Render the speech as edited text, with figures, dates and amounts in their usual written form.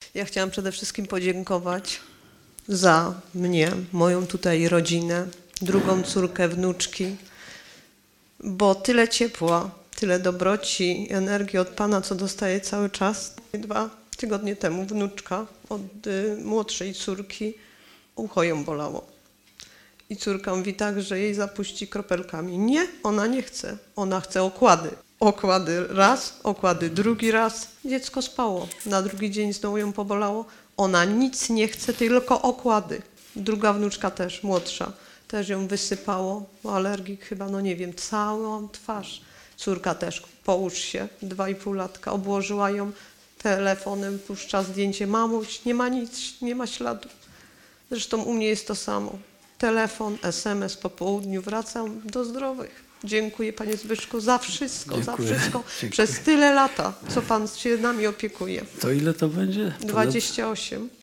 Ja chciałam przede wszystkim podziękować za mnie, moją tutaj rodzinę, drugą córkę, wnuczki, bo tyle ciepła, tyle dobroci, energii od Pana, co dostaję cały czas. 2 tygodnie temu wnuczka od młodszej córki ucho ją bolało. I córka mówi tak, że jej zapuści kropelkami. Nie, ona nie chce. Ona chce okłady. Okłady raz, okłady drugi raz. Dziecko spało. Na drugi dzień znowu ją pobolało. Ona nic nie chce, tylko okłady. Druga wnuczka też, młodsza. Też ją wysypało. Alergik chyba, no nie wiem, całą twarz. Córka też, połóż się, 2,5 latka. Obłożyła ją telefonem, puszcza zdjęcie. Mamuś, nie ma nic, nie ma śladu. Zresztą u mnie jest to samo. Telefon, SMS po południu, wracam do zdrowych. Dziękuję Panie Zbyszku za wszystko, Dziękuję. za wszystko. Dziękuję. Przez tyle lata, co Pan się nami opiekuje. To ile to będzie? 28.